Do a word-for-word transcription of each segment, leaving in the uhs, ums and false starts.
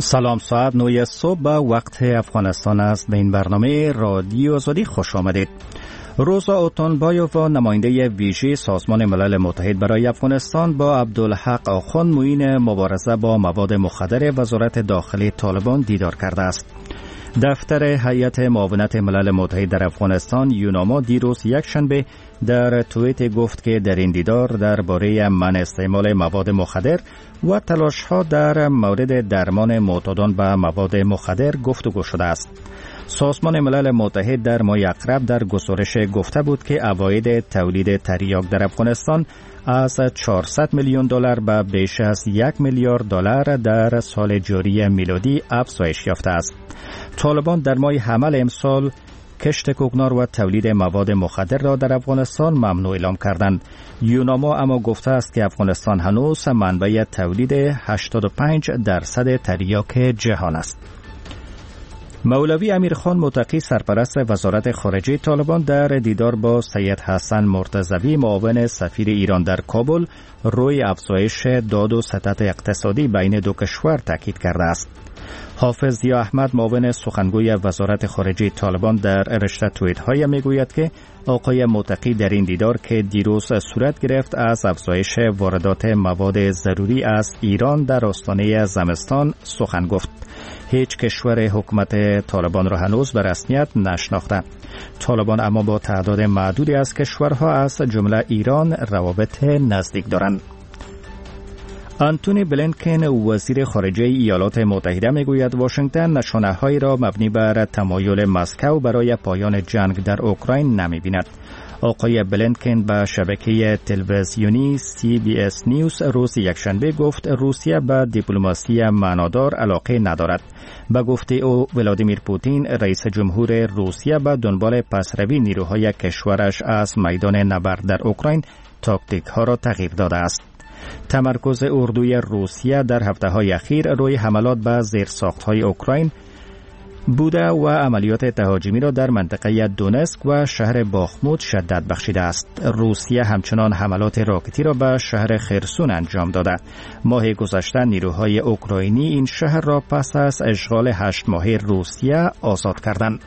سلام، ساعت نه صبح به وقت افغانستان است. به این برنامه رادیو آزادی خوش آمدید. روزا اوتونبایوف، نماینده ویژه سازمان ملل متحد برای افغانستان، با عبدالحق آخوند، معین مبارزه با مواد مخدر وزارت داخلی طالبان دیدار کرده است. دفتر هیئت معاونت ملل متحد در افغانستان یوناما دیروز یک شنبه در توییت گفت که در این دیدار درباره منع استعمال مواد مخدر و تلاش‌ها در مورد درمان معتادان به مواد مخدر گفتگو شده است. سازمان ملل متحد در ماه اقرب در گزارش گفته بود که عواید تولید تریاک در افغانستان از چهارصد میلیون دلار به بیش از یک میلیارد دلار در سال جاری میلادی افزایش یافته است. طالبان در ماه حمل امسال کشت کوکنار و تولید مواد مخدر را در افغانستان ممنوع اعلام کردند. یوناما اما گفته است که افغانستان هنوز منبع تولید هشتاد و پنج درصد تریاک جهان است. مولوی امیرخان متقی، سرپرست وزارت خارجه طالبان، در دیدار با سید حسن مرتضوی، معاون سفیر ایران در کابل، روی افزایش داد و ستد اقتصادی بین دو کشور تاکید کرده است. حافظ ضیا احمد، معاون سخنگوی وزارت خارجه طالبان، در رشته توییت‌های میگوید که آقای متقی در این دیدار که دیروز صورت گرفت از افزایش واردات مواد ضروری از ایران در آستانه زمستان سخن گفت. هیچ کشور حکومت طالبان را هنوز به رسمیت نشناخته. طالبان اما با تعداد معدودی از کشورها از جمله ایران روابط نزدیک دارند. آنتونی بلینکن، وزیر خارجه ایالات متحده، میگوید واشنگتن نشانه‌هایی را مبنی بر تمایل مسکو برای پایان جنگ در اوکراین نمی‌بیند. آقای بلینکن به شبکه تلویزیونی سی بی اس نیوز روز یکشنبه گفت روسیه به دیپلماسی معنادار علاقه ندارد. به گفته او، ولادیمیر پوتین، رئیس جمهور روسیه، به دنبال پسروی نیروهای کشورش از میدان نبرد در اوکراین تاکتیک ها را تغییر داده است. تمرکز اردوی روسیه در هفته‌های اخیر روی حملات به زیرساخت‌های اوکراین بوده و عملیات تهاجمی را در منطقه دونسک و شهر باخموت شدت بخشیده است. روسیه همچنان حملات راکتی را به شهر خرسون انجام داده. ماه گذشته نیروهای اوکراینی این شهر را پس از اشغال هشت ماهه روسیه آزاد کردند.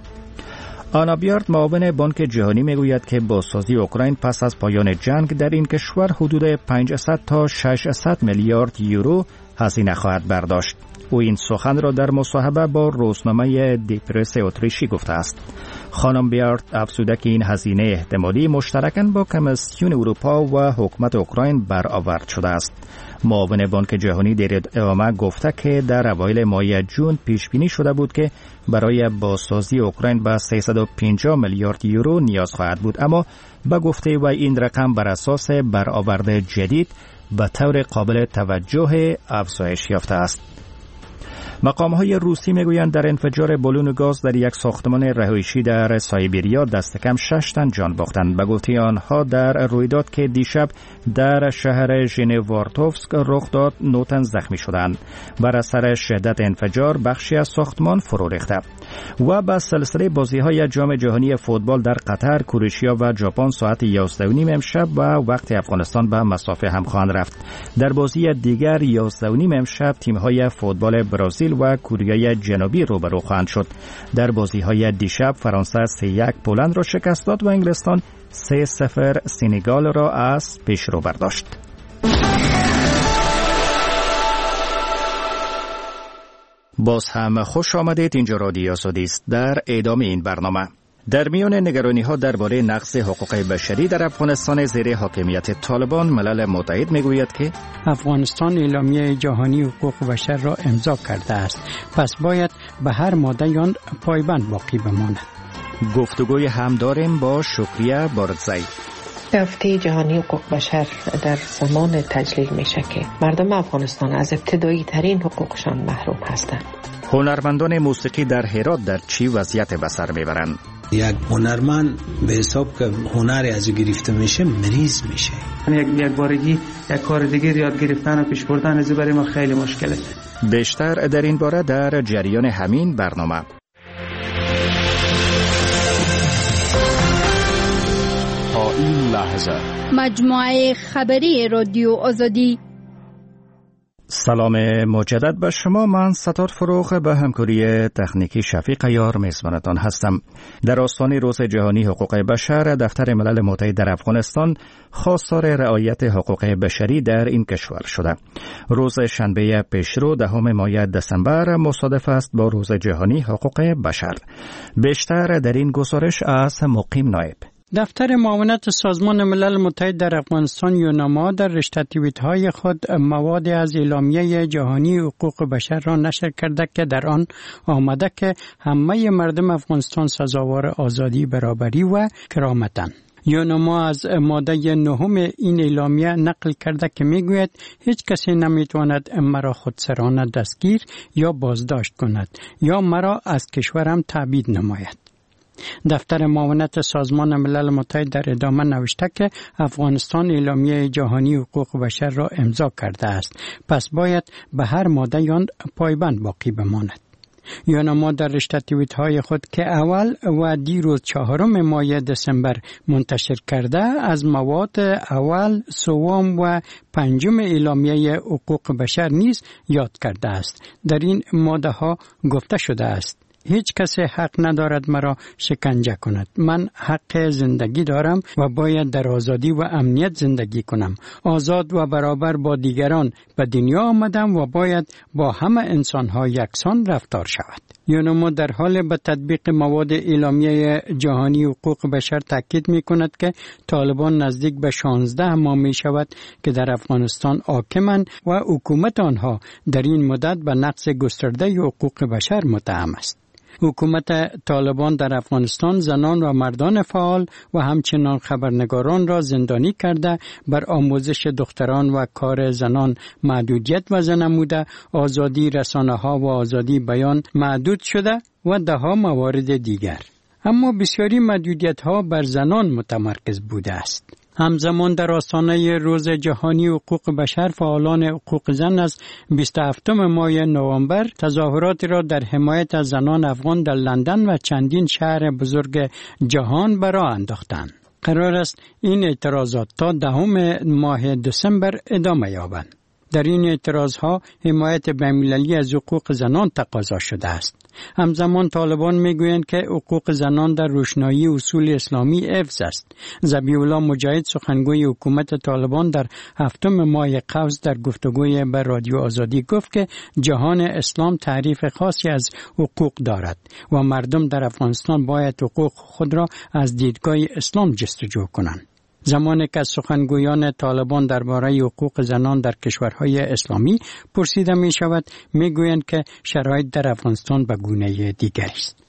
آنا بیارد، معاون بانک جهانی، میگوید که بازسازی اوکراین پس از پایان جنگ در این کشور حدود پانصد تا ششصد میلیارد یورو هزینه خواهد برداشت. او این سخن را در مصاحبه با روزنامه دی پرس اتریشی گفته است. خانم بیارد افزوده که این هزینه احتمالی مشترکاً با کمیسیون اروپا و حکومت اوکراین برآورد شده است. معاون بانک جهانی در ادامه گفته که در اوایل ماه جون پیش بینی شده بود که برای بازسازی اوکراین به سیصد و پنجاه میلیارد یورو نیاز خواهد بود، اما به گفته و این رقم بر اساس برآورد جدید به طور قابل توجه افزایش یافته است. مقام‌های روسی میگویند در انفجار بالون گاز در یک ساختمان رهایشی در سایبریا دست کم شش تن جان باختند. به گفته آنها در رویداد که دیشب در شهر ژنوارتوفسک رخ داد، نه تن زخمی شدند. بر اثر شدت انفجار بخشی از ساختمان فرو ریخته. و با سلسله بازی‌های جام جهانی فوتبال در قطر، کرواتیا و ژاپن ساعت یازده و نیم امشب و وقت افغانستان به مسافه هم خواهند رفت. در بازی دیگر یازده و نیم امشب تیم‌های فوتبال برزیل و کره جنوبی روبرو خواهند شد. در بازی‌های دیشب فرانسه سه یک پولند را شکست داد و انگلستان سه صفر سنگال را از پیشرو برداشت. باز هم خوش آمدید. اینجا رادیو آزادی است. در ادامه این برنامه، در میان نگرانی‌ها درباره نقض حقوق بشری در افغانستان زیر حاکمیت طالبان، ملل متحد میگوید که افغانستان اعلامیه جهانی حقوق بشر را امضا کرده است، پس باید به هر ماده آن پایبند باقی بماند. گفتگوی هم داریم با شکریه بارزی. هفته جهانی حقوق بشر در زمان تجلیل میشه که مردم افغانستان از ابتدایی ترین حقوقشان محروم هستند. هنرمندان موسیقی در هرات در چی وضعیت به سر میبرند؟ یک هنرمند به حساب که هنر از گرفته میشه مریض میشه. یک یک بارگی یک کار دیگه یاد گرفتن و پیش بردن از برای ما خیلی مشکله. بیشتر در این باره در جریان همین برنامه. تا این لحظه مجموعه خبری رادیو آزادی. سلام مجدد به شما. من ستار فروغ به همکاری تکنیکی شفیق یار میزبانتان هستم. در آستان روز جهانی حقوق بشر، دفتر ملل متحد در افغانستان خواستار رعایت حقوق بشری در این کشور شده. روز شنبه پیشرو دهم ماه دسامبر مصادف است با روز جهانی حقوق بشر. بیشتر در این گزارش از مقیم نایب. دفتر معاونت سازمان ملل متحد در افغانستان یوناما در رشته توییت‌های خود مواد از اعلامیه جهانی حقوق بشر را نشر کرده که در آن آمده که همه مردم افغانستان سزاوار آزادی، برابری و کرامتند. یوناما از ماده نهم این اعلامیه نقل کرده که میگوید هیچ کسی نمیتواند مرا خودسرانه دستگیر یا بازداشت کند یا مرا از کشورم تبعید نماید. دفتر معاونت سازمان ملل متحد در ادامه نوشته که افغانستان اعلامیه جهانی حقوق بشر را امضا کرده است، پس باید به هر ماده آن پایبند باقی بماند. یوناما در رشته توییت‌های خود که اول و دیروز چهارم ماه دسامبر منتشر کرده از مواد اول، سوم و پنجم اعلامیه حقوق بشر نیز یاد کرده است. در این ماده ها گفته شده است هیچ کسی حق ندارد مرا شکنجه کند. من حق زندگی دارم و باید در آزادی و امنیت زندگی کنم. آزاد و برابر با دیگران به دنیا آمدم و باید با همه انسان‌ها یکسان رفتار شود. یوناما در حال به تطبیق مواد اعلامیه جهانی حقوق بشر تاکید می کند که طالبان نزدیک به شانزده ماه می شود که در افغانستان حاکمند و حکومت آنها در این مدت به نقض گسترده حقوق بشر متهم است. حکومت طالبان در افغانستان زنان و مردان فعال و همچنان خبرنگاران را زندانی کرده، بر آموزش دختران و کار زنان محدودیت وضع نموده، آزادی رسانه ها و آزادی بیان محدود شده و ده ها موارد دیگر. اما بسیاری محدودیت ها بر زنان متمرکز بوده است. همزمان در آستانه روز جهانی حقوق بشر، فعالان حقوق زن از بیست و هفتم ماه نوامبر تظاهراتی را در حمایت از زنان افغان در لندن و چندین شهر بزرگ جهان به راه انداختند. قرار است این اعتراضات تا دهم ماه دسامبر ادامه یابند. در این اعتراضها حمایت بین‌المللی از حقوق زنان تقاضا شده است. همزمان طالبان میگویند که حقوق زنان در روشنایی اصول اسلامی حفظ است. ذبیح الله مجاهد، سخنگوی حکومت طالبان، در هفتم ماه قوس در گفتگوی به رادیو آزادی گفت که جهان اسلام تعریف خاصی از حقوق دارد و مردم در افغانستان باید حقوق خود را از دیدگاه اسلام جستجو کنند. زمانی که از سخنگویان طالبان درباره حقوق زنان در کشورهای اسلامی پرسیده می شود، می گویند که شرایط در افغانستان به گونه دیگری است.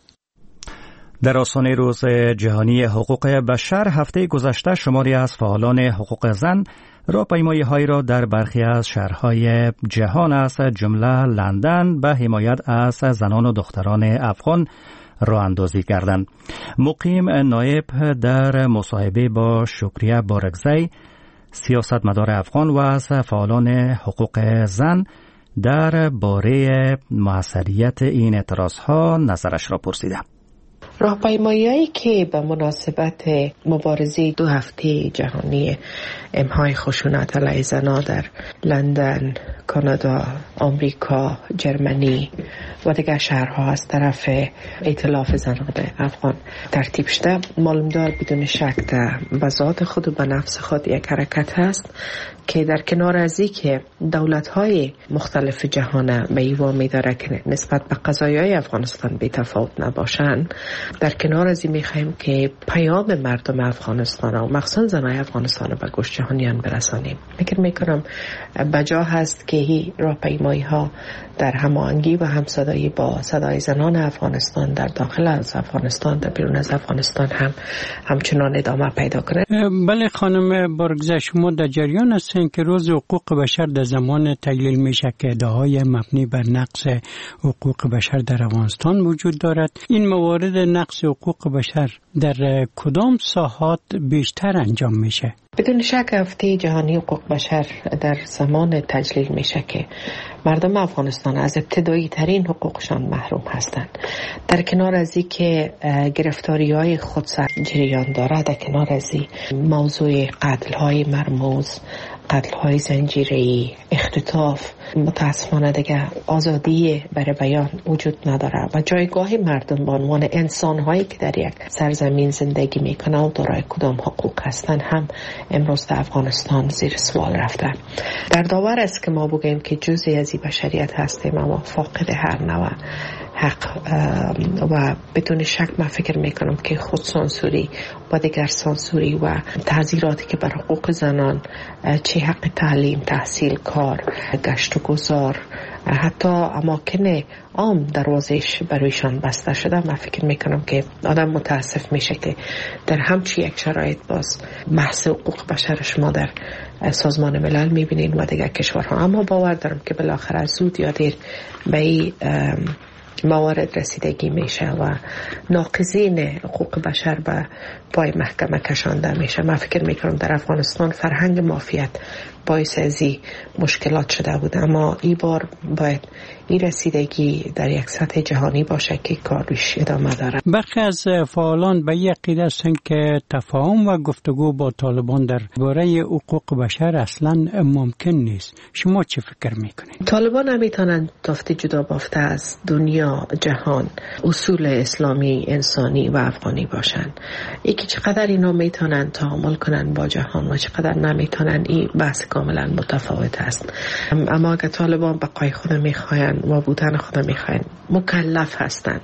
در آستان روز جهانی حقوق بشر هفته گذشته شماری از فعالان حقوق زن راهپیمایی‌هایی را در برخی از شهرهای جهان از جمله لندن به حمایت از زنان و دختران افغان راه اندازی کردند. مقیم نایب در مصاحبه با شکریه بارگزی، سیاستمدار افغان و از فعالان حقوق زن در باره موثریت این اعتراضها نظرش را پرسیده. راهپیمایی‌هایی که به مناسبت مبارزه دو هفته جهانی امهای خشونت علیه زنان در لندن، کانادا، آمریکا، جرمنی و دیگر شهرها از طرف ائتلاف زنان افغان ترتیب شده، معلوم دار بدون شک در به ذات خود و به نفس خود یک حرکت هست که در کنار از اینکه دولت‌های مختلف جهان به این وامی داره که نسبت به قضایای افغانستان بی تفاوت نباشند، در کنار از این می‌خوایم که پیام مردم افغانستان و مخصوصا زنای افغانستان به گوش جهانیان برسانیم. فکر می‌کنم بجا هست که این راهپیمایی‌ها در هماهنگی و همصدایی با صدای زنان افغانستان در داخل از افغانستان، در بیرون از افغانستان هم همچنان ادامه پیدا کنه. بله خانم بارگزی، شما در جریان هستین که روز حقوق بشر در زمان تحلیل میشه که ادعاهای مبنی بر نقض حقوق بشر در افغانستان وجود دارد. این موارد نقض حقوق بشر در کدام ساحات بیشتر انجام میشه؟ بدون شک هفته جهانی حقوق بشر در زمان تجلیل میشه که مردم افغانستان از ابتدایی ترین حقوقشان محروم هستند. در کنار از این که گرفتاری های خودسر جریان دارد، در کنار از این موضوع قتل های مرموز قتل‌های زنجیره‌ای، اختطاف، متاسفانه دیگه آزادی برای بیان وجود نداره و جایگاه مردم به عنوان انسان‌هایی که در یک سرزمین زندگی میکنه و دارای کدام حقوق هستن هم امروز در افغانستان زیر سوال رفته. در داور است که ما بگیم که جزئی از این بشریت هستیم اما فاقد هر نوع حق و بدون شک من فکر میکنم که خود سانسوری و دیگر سانسوری و تعذیراتی که بر حقوق زنان، چه حق تعلیم، تحصیل، کار، گشت و گذار، حتی اماکن عام دروازش برایشان بسته شده، من فکر میکنم که آدم متاسف میشه که در همچی یک شرایط باز بحث حقوق بشرش ما در سازمان ملل میبینیم و دیگر کشورها. اما باور دارم که بالاخره زود یا دیر به این موارد رسیدگی میشه و ناقضین حقوق بشر به پای محکمه کشانده میشه. من فکر میکنم در افغانستان فرهنگ مافیت باعث از این مشکلات شده بود، اما این بار باید این رسیدگی در یک سطح جهانی باشه که کارش ادامه داره. برخی از فعالان به یک عقیده هستند که تفاهم و گفتگو با طالبان در باره حقوق بشر اصلا ممکن نیست. شما چه فکر میکنید؟ طالبان نمیتونن تافته جدا بافته از دنیا، جهان، اصول اسلامی، انسانی و افغانی باشن. یکی چقدر اینا میتونن تعامل کنن با جهان و چقدر نمیتونن، این بحث کاملا متفاوت است. اما اگر طالبان بقای خود میخواین و بودن خود میخواین، مکلف هستند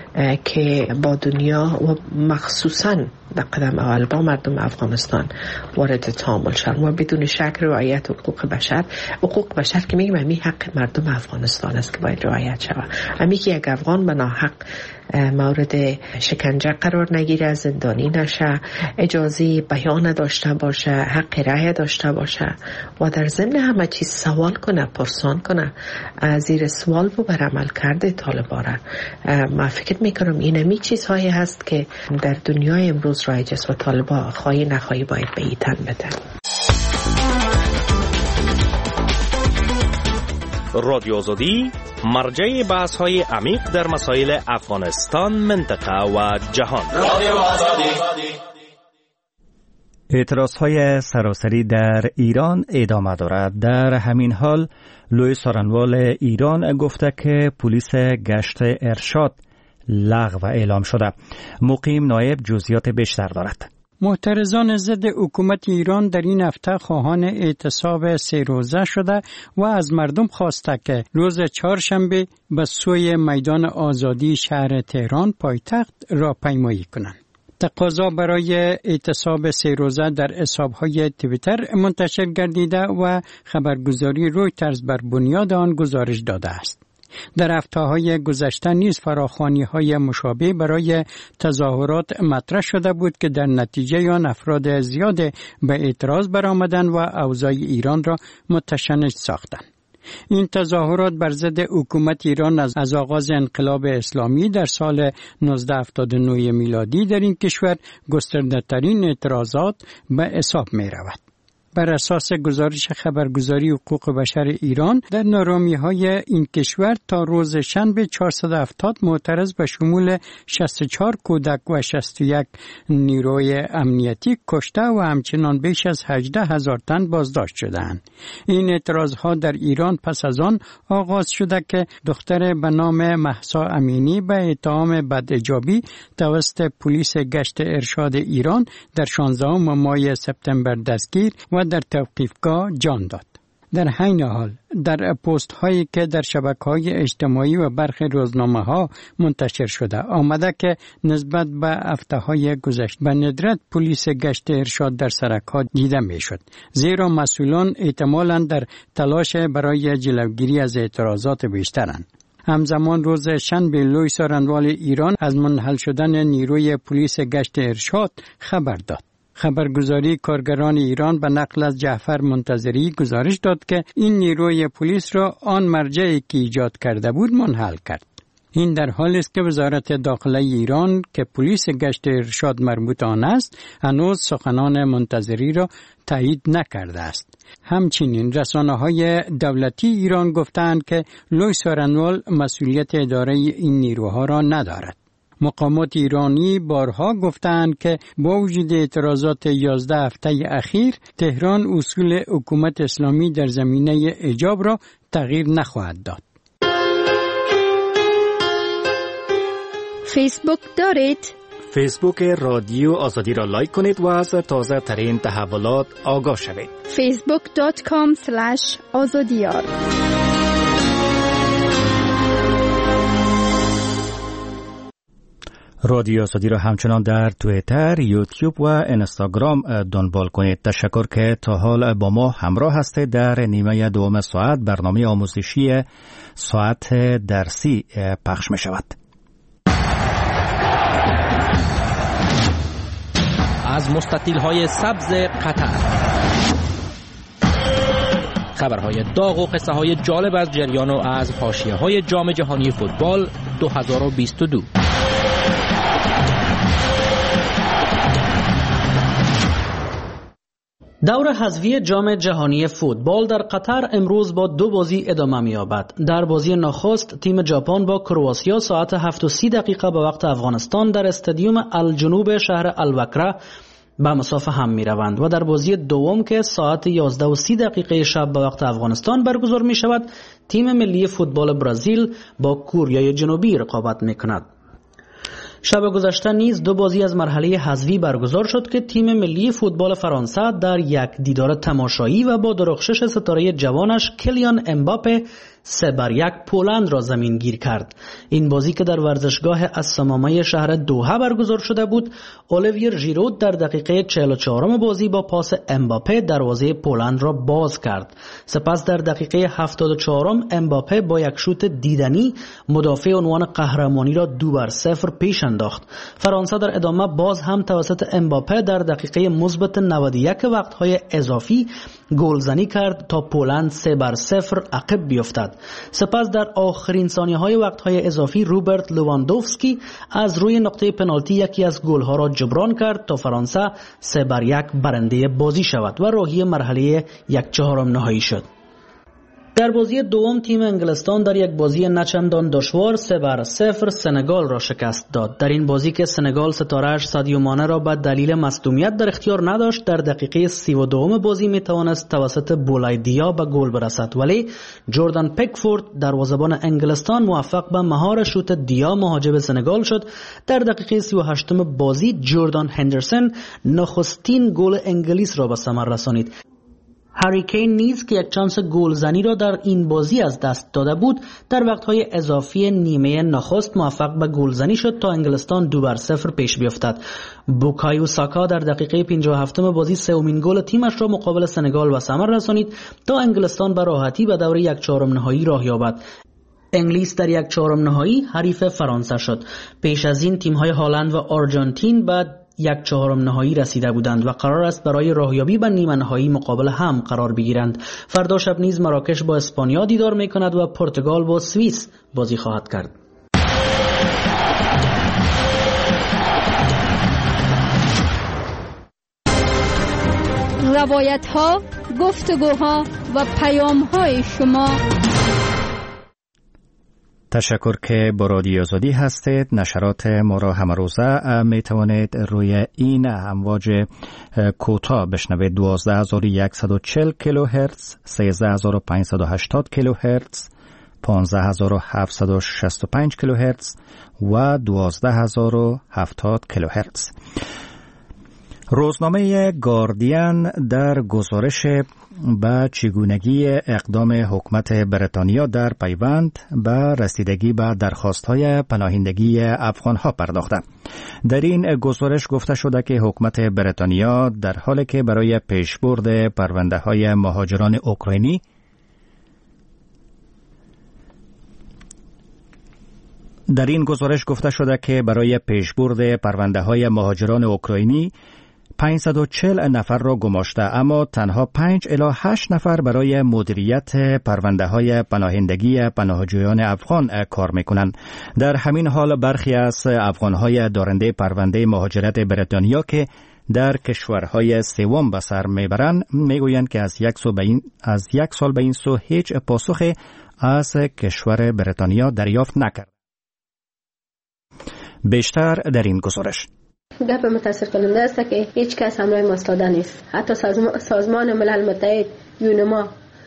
که با دنیا و مخصوصاً در قدم اول با مردم افغانستان وارد تعامل شدن و بدون شک رعایت حقوق بشر. حقوق بشر که میگم می حق مردم افغانستان است که باید رعایت شود. امی که یک افغان به ناحق مورد شکنجه قرار نگیره، زندانی نشه، اجازه بیان داشته باشه، حق رأی داشته باشه و در ضمن همه چیز سوال کنه، پرسان کنه، زیر سوال ببر عمل کرده طالبان را. من فکر میکنم این همی چیزهایی هست که در دنیای امروز رایج است و طالبان خواهی نخواهی باید به این تن بدن. رادیو آزادی مرجع بحث های عمیق در مسائل افغانستان، منطقه و جهان. رادیو آزادی. اعتراضهای سراسری در ایران ادامه دارد. در همین حال لوی سارنوال ایران گفته که پلیس گشت ارشاد لغو اعلام شده. مقیم نایب جزئیات بیشتر دارد. معترضان ضد حکومت ایران در این هفته خواهان اعتصاب سه روزه شده و از مردم خواسته که روز چهارشنبه به سوی میدان آزادی شهر تهران پایتخت راهپیمایی کنند. تقاضا برای اعتصاب سه روزه در حساب‌های توییتر منتشر گردیده و خبرگزاری رویترز بر بنیاد آن گزارش داده است. در هفته‌های گذشته نیز فراخوانی‌های مشابه برای تظاهرات مطرح شده بود که در نتیجه آن افراد زیاد به اعتراض برآمدند و اوضاع ایران را متشنج ساختند. این تظاهرات بر ضد حکومت ایران از, از آغاز انقلاب اسلامی در سال نوزده هفتاد و نه میلادی در این کشور گسترده‌ترین اعتراضات به حساب می رود. بر اساس گزارش خبرگزاری حقوق بشر ایران در نارامی‌های این کشور تا روز شنبه چهارصد و هفتاد معترض به شمول شصت و چهار کودک و شصت و یک نیروی امنیتی کشته و همچنان بیش از هجده هزار تن بازداشت شدند. این اعتراضها در ایران پس از آن آغاز شده که دختر به نام مهسا امینی به اتهام بداجابی توسط پلیس گشت ارشاد ایران در شانزدهم ماه سپتامبر دستگیر و در توقیفگاه جان داد. در همین حال در پست هایی که در شبکه‌های اجتماعی و برخی روزنامه ها منتشر شده آمده که نسبت به هفته های گذشته به ندرت پلیس گشت ارشاد در سرک ها دیده می شد، زیرا مسئولان احتمالاً در تلاش برای جلوگیری از اعتراضات بیشترند. همزمان روز شنبه لوی سارنوال ایران از منحل شدن نیروی پلیس گشت ارشاد خبر داد. خبرگزاری کارگران ایران به نقل از جعفر منتظری گزارش داد که این نیروی پلیس را آن مرجعی که ایجاد کرده بود منحل کرد. این در حالی است که وزارت داخله ایران که پلیس گشت ارشاد مربوط آن است هنوز سخنان منتظری را تایید نکرده است. همچنین رسانه‌های دولتی ایران گفتند که لوی سارنوال مسئولیت اداره این نیروها را ندارد. مقامات ایرانی بارها گفتند که با وجود اعتراضات یازده هفته اخیر تهران اصول حکومت اسلامی در زمینه حجاب را تغییر نخواهد داد. فیسبوک دارید؟ فیسبوک رادیو آزادی را لایک کنید و از تازه ترین تحولات آگاه شوید. فیسبوک دات کام اسلش آزادیار. رادیو آزادی را همچنان در توییتر، یوتیوب و اینستاگرام دنبال کنید. تشکر که تا حال با ما همراه هستید. در نیمه دوم ساعت برنامه آموزشی ساعت درسی پخش می شود. از مستطیل‌های سبز قطر، خبرهای داغ و قصه‌های جالب از جریان و از حاشیه‌های جام جهانی فوتبال دو هزار و بیست و دو. دور حذفی جام جهانی فوتبال در قطر امروز با دو بازی ادامه می‌یابد. در بازی نخست تیم ژاپن با کرواتیا ساعت هفت و سی دقیقه به وقت افغانستان در استادیوم الجنوب شهر الوکره به مسافه هم می روند و در بازی دوم که ساعت یازده و سی دقیقه شب به وقت افغانستان برگزار می شود تیم ملی فوتبال برزیل با کره جنوبی رقابت می کند. شب گذشته نیز دو بازی از مرحله حذفی برگزار شد که تیم ملی فوتبال فرانسه در یک دیدار تماشایی و با درخشش ستاره جوانش کلیان امباپه سه بر یک پولند را زمین گیر کرد. این بازی که در ورزشگاه السمامه شهر دوحه برگزار شده بود، اولیویر ژیرود در دقیقه چهل و چهار بازی با پاس امباپه دروازه پولند را باز کرد. سپس در دقیقه هفتاد و چهار امباپه با یک شوت دیدنی مدافع عنوان قهرمانی را دو بر صفر پیش انداخت. فرانسه در ادامه باز هم توسط امباپه در دقیقه مثبت نود و یک وقت‌های اضافی گلزنی کرد تا پولند سه بر صفر عقب بیفتد. سپس در آخرین ثانیه‌های وقت‌های اضافی روبرت لواندوفسکی از روی نقطه پنالتی یکی از گل‌ها را جبران کرد تا فرانسه سه بر یک برنده بازی شود و راهی مرحله یک چهارم نهایی شد. در بازی دوم تیم انگلستان در یک بازی نچندان دشوار سه بر صفر سنگال را شکست داد. در این بازی که سنگال ستاره‌اش سادیو مانه را به دلیل مصدومیت در اختیار نداشت، در دقیقه سی و دو بازی می توانست توسط بولای دیا به گل برسد، ولی جردن پیکفورد دروازه‌بان انگلستان موفق به مهار شوت دیا مهاجم سنگال شد. در دقیقه سی و هشت بازی جردان هندرسون نخستین گل انگلیس را به ثمر رسانید. هری کین نیز که یک چانس گلزنی را در این بازی از دست داده بود، در وقتهای اضافی نیمه نخست موفق به گلزنی شد تا انگلستان دو بر صفر پیش بیفتد. بوکایو ساکا در دقیقه پنجاه و هفت بازی سومین گل تیمش را مقابل سنگال به ثمر رسانید تا انگلستان به راحتی به دور یک چهارم نهایی راه یابد. انگلیس در یک چهارم نهایی حریف فرانسه شد. پیش از این تیم‌های هلند و آرژانتین بعد یک چهارم نهایی رسیده بودند و قرار است برای راهیابی به نیمه نهایی مقابل هم قرار بگیرند. فردا شب نیز مراکش با اسپانیا دیدار می‌کند و پرتغال با سوئیس بازی خواهد کرد. روایت‌ها، گفتگوها و پیام‌های شما. تشکر که با رادیو آزادی هستید. نشرات ما را همه روزه می توانید روی این امواج کوتاه بشنوید: دوازده هزار و صد و چهل کیلوهرتز، سیزده هزار و پانصد و هشتاد کیلوهرتز، پانزده هزار و هفتصد و شصت و پنج کیلوهرتز و دوازده هزار و هفتاد کیلوهرتز. روزنامه گاردین در گزارش به چگونگی اقدام حکومت بریتانیا در پیوند به رسیدگی به درخواست‌های پناهندگی افغان‌ها پرداخته. در این گزارش گفته شده که حکومت بریتانیا در حالی که برای پیشبرد پرونده‌های مهاجران اوکراینی در این گزارش گفته شده که برای پیشبرد پرونده‌های مهاجران اوکراینی پانصد و چهل نفر را گماشته، اما تنها پنج الی هشت نفر برای مدیریت پرونده‌های پناهندگی پناهجویان افغان کار می‌کنند. در همین حال برخی از افغان‌های دارنده پرونده مهاجرت بریتانیا که در کشورهای سوم به سر میبرند میگویند که از یک سال به این از یک سال به این سو هیچ پاسخی از کشور بریتانیا دریافت نکرد. بیشتر در این گزارش. گپ متاسف کننده است که هیچ کس همراه ما ایستاده نیست. حتی سازمان ملل متحد، یونما،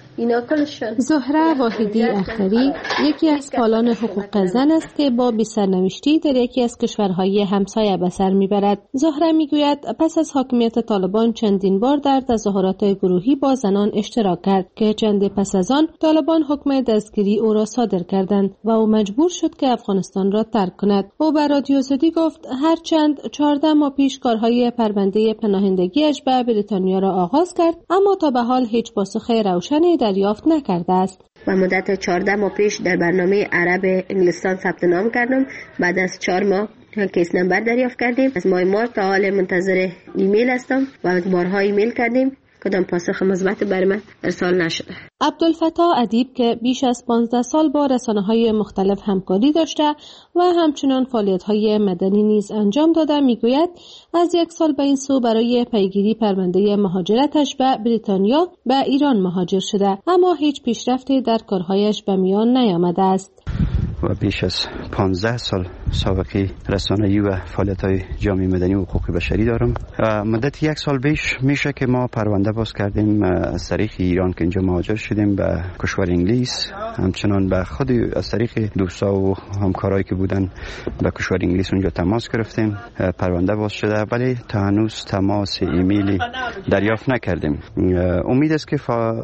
زهره واحدی اختری یکی از فعالان حقوق زن است که با بی‌سرنوشتی در یکی از کشورهای همسایه به سر میبرد. زهره میگوید پس از حاکمیت طالبان چندین بار در تظاهرات گروهی با زنان اشتراک کرد که چند پس از آن طالبان حکم دستگیری او را صادر کردند و او مجبور شد که افغانستان را ترک کند. او به رادیو آزادی گفت هرچند چهارده ماه پیش کارهای پرونده پناهندگیش به بریتانیا را آغاز کرد، اما تا به حال هیچ پاسخ روشنی دریافت نکرده است. و مدت چهارده ماه پیش در برنامه عرب انگلستان ثبت نام کردم. بعد از چهار ماه کیس نمبر دریافت کردیم. از ماه مارس تا حال منتظر ایمیل هستم و بارها ایمیل کردیم، کدام پاسخ مثبت بر من ارسال نشده. عبدالفتاح ادیب که بیش از پانزده سال با رسانه‌های مختلف همکاری داشته و همچنان فعالیت‌های مدنی نیز انجام داده میگوید از یک سال به این سو برای پیگیری پرونده مهاجرتش به بریتانیا به ایران مهاجر شده، اما هیچ پیشرفتی در کارهایش به میان نیامده است. و بیش از پانزده سال سابقه رسانه‌ای و فعالیت‌های جامعه مدنی و حقوق بشری دارم. مدت یک سال بیش میشه که ما پرونده باز کردیم از طریق ایران که اینجا مهاجر شدیم به کشور انگلیس، همچنان به خود از طریق دوستا و همکارایی که بودن به کشور انگلیس اونجا تماس گرفتیم، پرونده باز شده، ولی تا هنوز تماس ایمیلی دریافت نکردیم. امید است که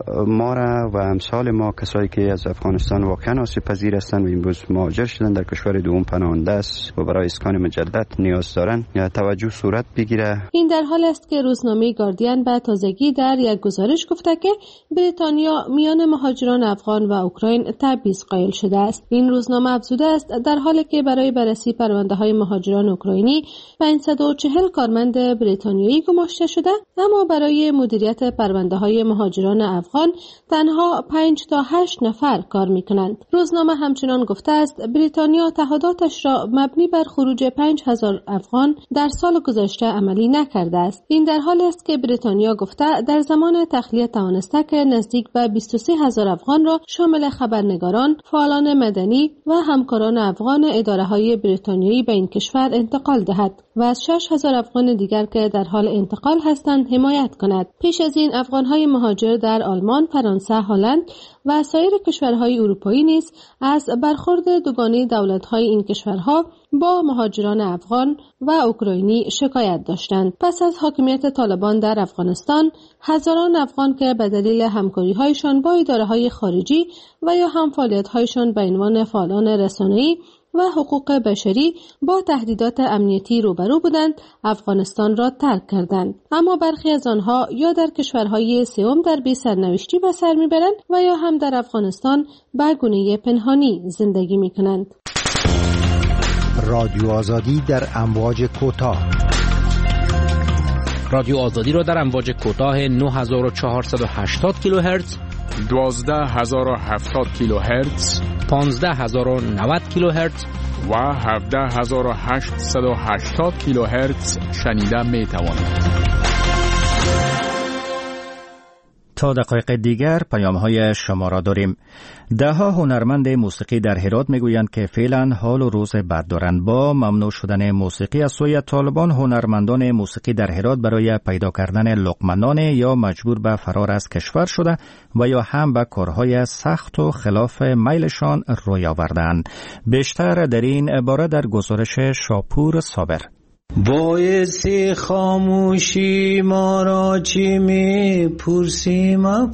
ما را و امثال ما کسایی که از افغانستان واقعا آسیب پذیر هستند و امروز مهاجر شدن در کشور دوم پناهنده است و برای اسکان مجدد نیاز دارند یا توجه صورت بگیره. این در حال است که روزنامه گاردین به تازگی در یک گزارش گفته که بریتانیا میان مهاجران افغان و اوکراین تبعیض قائل شده است. این روزنامه افزوده است در حالی که برای بررسی پرونده‌های مهاجران اوکراینی پانصد و چهل کارمند بریتانیایی گماشته شده، اما برای مدیریت پرونده‌های مهاجران افغان تنها پنج تا هشت نفر کار می‌کنند. روزنامه همچنان گفته است بریتانیا تعهداتش را مبنی بر خروج پنج هزار افغان در سال گذشته عملی نکرده است. این در حالی است که بریتانیا گفته در زمان تخلیه توانسته که نزدیک به بیست و سه هزار افغان را شامل خبرنگاران، فعالان مدنی و همکاران افغان اداره‌های بریتانیایی به این کشور انتقال دهد و از شش هزار افغان دیگر که در حال انتقال هستند حمایت کند. پیش از این افغان‌های مهاجر در آلمان، فرانسه، هلند و سایر کشورهای اروپایی نیز از برخورد دوگانه دولت‌های این کشورها با مهاجران افغان و اوکراینی شکایت داشتند. پس از حاکمیت طالبان در افغانستان، هزاران افغان که به دلیل همکاری‌هایشان با اداره‌های خارجی و یا هم فعالیت‌هایشان به عنوان فعالان رسانه‌ای و حقوق بشری با تهدیدات امنیتی روبرو بودند، افغانستان را ترک کردند. اما برخی از آنها یا در کشورهای سوم در بی سرنوشتی به سر میبرند و یا هم در افغانستان به گونه پنهانی زندگی میکنند. رادیو آزادی در امواج کوتاه. رادیو آزادی را در امواج کوتاه نه هزار و چهارصد و هشتاد کیلوهرتز، دوازده هزار و هفتاد کیلوهرتز، پانزده هزار و نود کیلوهرتز و هفده هزار و هشتصد و هشتاد کیلوهرتز شنیده می توانید. تا دقایق دیگر پیام‌های شما را داریم. ده ها هنرمند موسیقی در هرات میگویند که فعلا حال و روز بد دارند. با ممنوع شدن موسیقی از سوی طالبان، هنرمندان موسیقی در هرات برای پیدا کردن لقمه یا مجبور به فرار از کشور شده و یا هم به کارهای سخت و خلاف میلشان روی آوردند. بیشتر در این باره در گزارش شاپور صابر. باعث خاموشی ما را چی می پرسی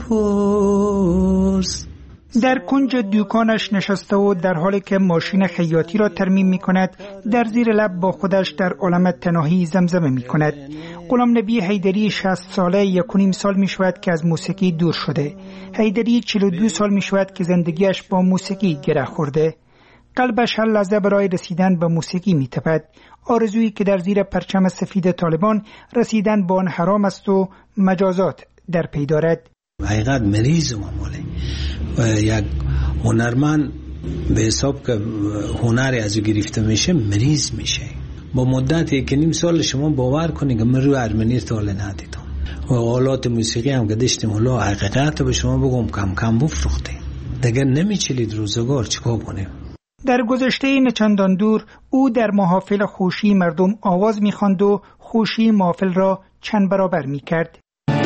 مپرس. در کنج دوکانش نشسته و در حالی که ماشین خیاطی را ترمیم می کند، در زیر لب با خودش در عالم تنهایی زمزمه می کند. غلام نبی حیدری شصت ساله یک و نیم سال می شود که از موسیقی دور شده. حیدری چهل و دو سال می شود که زندگیش با موسیقی گره خورده. قلبش هر لحظه برای رسیدن به موسیقی می تپد. آرزویی که در زیر پرچم سفید طالبان رسیدن به آن حرام است و مجازات در پی دارد. حقیقت مریض معموله و یک هنرمند به حساب که هنری از او گرفته میشه مریض میشه. با مدت یک نیم سال شما باور کنید که من روی ارمنی تاله ندیدم و آلات موسیقی هم که داشتیم حالا حقیقت به شما بگم کم کم بفروخته دیگه نمیچلید روزگار چیکار کنیم. در گذشته نه چندان دور او در محافل خوشی مردم آواز می‌خواند و خوشی محافل را چند برابر می‌کرد.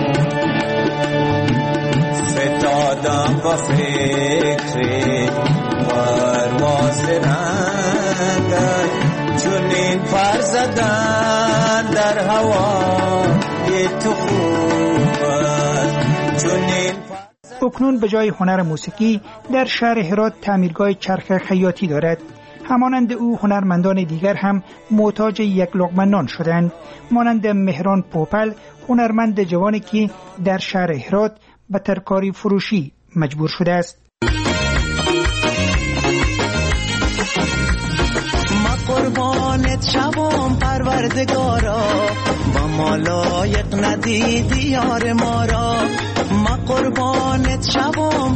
فتادم با فکر پرواز رنگای چونین پر زدن در هوا تو خوب چونین. اکنون به جای هنر موسیقی در شهر هرات تعمیرگاه چرخ خیاطی دارد. همانند او هنرمندان دیگر هم محتاج یک لقمه نان شدند، مانند مهران پوپل، هنرمند جوانی که در شهر هرات به ترکاری فروشی مجبور شده است. ما قربانت شوم پروردگارا، با ما لایق ندیدی یار ما را. ما قربانت شوم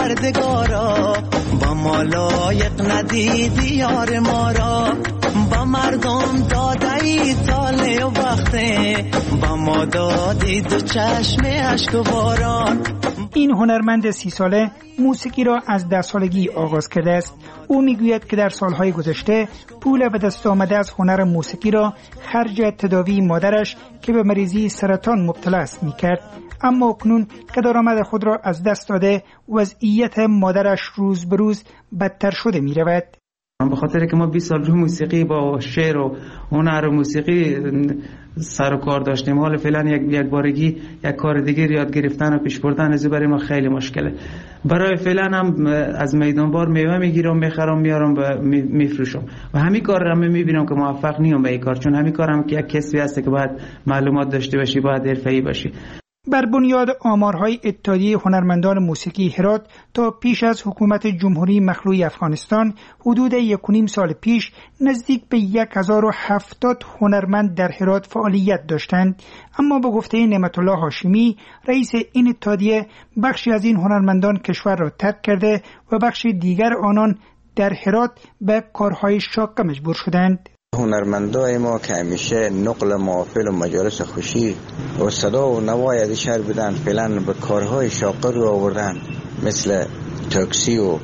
پروردگارا، با ما لایق ندیدی یار ما را. با مردم دادی تاله و وقته، با ما دادی دو چشم اشک و باران. این هنرمند سی ساله موسیقی را از ده سالگی آغاز کرده است. او میگوید که در سالهای گذشته پول به دست آمده از هنر موسیقی را خرج تداوی مادرش که به مریضی سرطان مبتلا است میکرد، اما اکنون که درآمد خود را از دست داده وضعیت مادرش روز به روز بدتر شده می رود. به خاطر که ما بیست سال رو موسیقی با شعر و هنر و موسیقی سر و کار داشتیم، حالا فعلا یک یک بارگی یک کار دیگر یاد گرفتن و پیش بردن از برای ما خیلی مشکله. برای فعلا هم از میدان بار میوه میگیرم، میخرم، میارم و میفروشم و همین کار رو میبینم که موفق نیم به این کار، چون همین کار هم که یک کسبی هست که باید معلومات داشته باشی، باید حرفه‌ای باشی. بر بنیاد آمارهای اتحادیه هنرمندان موسیقی هرات تا پیش از حکومت جمهوری مخلوع افغانستان حدود یک و نیم سال پیش نزدیک به یک هزار و هفتاد هنرمند در هرات فعالیت داشتند، اما به گفته نعمت الله هاشمی رئیس این اتحادیه بخشی از این هنرمندان کشور را ترک کرده و بخش دیگر آنان در هرات به کارهای شاق مجبور شدند. هنرمندای ما که همیشه نقل محافل و مجالس خوشی و صدا و نوای از شهر بودن، فعلا به کارهای شاقه رو آوردن، مثل تاکسی و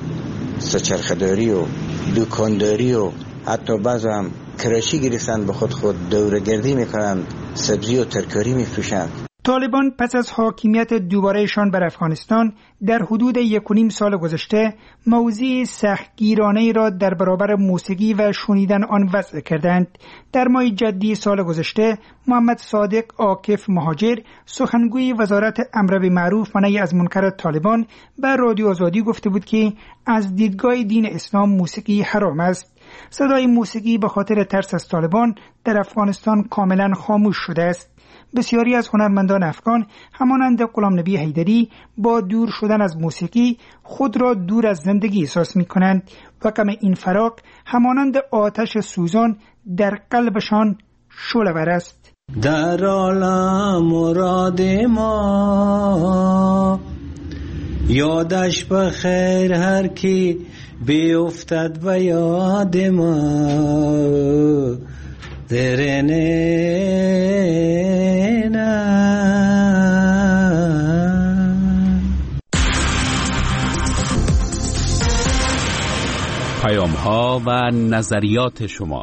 سچرخداری و دکانداری و حتی بعض هم کراشی گرفتن، به خود خود دوره‌گردی میکنن، سبزی و ترکاری میفروشند. طالبان پس از حاکمیت دوبارهشان بر افغانستان در حدود یک و نیم سال گذشته موضوع سختگیرانه‌ای را در برابر موسیقی و شنیدن آن وضع کردند. در ماه جدی سال گذشته محمد صادق عاکف مهاجر، سخنگوی وزارت امر بالمعروف و نهی از منکر طالبان، به رادیو آزادی گفته بود که از دیدگاه دین اسلام موسیقی حرام است. صدای موسیقی به خاطر ترس از طالبان در افغانستان کاملا خاموش شده است. بسیاری از هنرمندان افغان همانند غلام نبی حیدری با دور شدن از موسیقی خود را دور از زندگی احساس می کنند و غم این فراق همانند آتش سوزان در قلبشان شعله‌ور است. در عالم مراد ما یادش بخیر هر کی بیفتد و یاد ما درنه پیام ها و نظریات شما.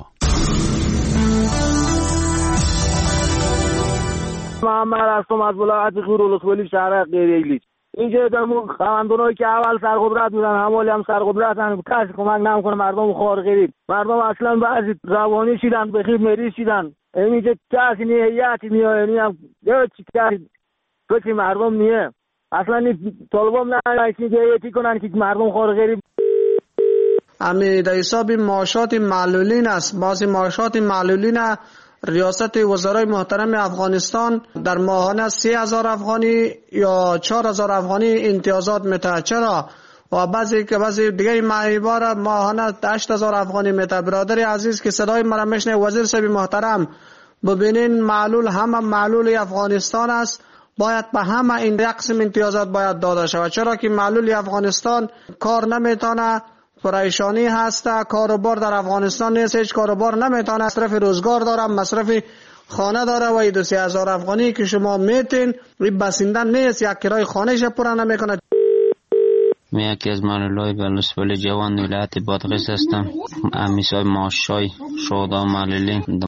محمد هستم از ولایت خیرالخولی شهر قیریلی. اینجا دمون خواندونایی که اول سرقدرت بودن همالی هم سرقدرتن، کسی کمک نمیکنه مردم خار غریب. مردم اصلا بعضی روانی شدن، بخیر مریض شدن. اینجا کسی نیتی میاد، یعنی هم چی کسی فکر مردم نیه. اصلا طالبان نه نیتی کنن که مردم خار غریب. امی در حساب معاشات معلولین است. بعضی معاشات معلولین ریاست وزرای محترم افغانستان در ماهانه سه هزار افغانی یا چهار هزار افغانی امتیازات میده. چرا؟ و بعضی که بعضی دیگه معیبار ماهانه هشت هزار افغانی میده. برادر عزیز که صدای مرا میشنه، وزیر صاحب محترم، ببینین معلول همه معلول افغانستان است، باید به همه این رقم امتیازات باید داده شود. چرا که معلول افغانستان کار نمیتونه، پریشانی هست، کاروبار در افغانستان نیست، هیچ کاروبار نمیتونه، مصرف روزگار داره، مصرف خانه داره و این دو سی هزار افغانی که شما میتین این بسیندن نیست، یک کرای خانهش پورا نمیکنه. من یکی از معلولای بلوچستان جوان ولایت بادغیس هستم. امیسای ماشای شودا معلولین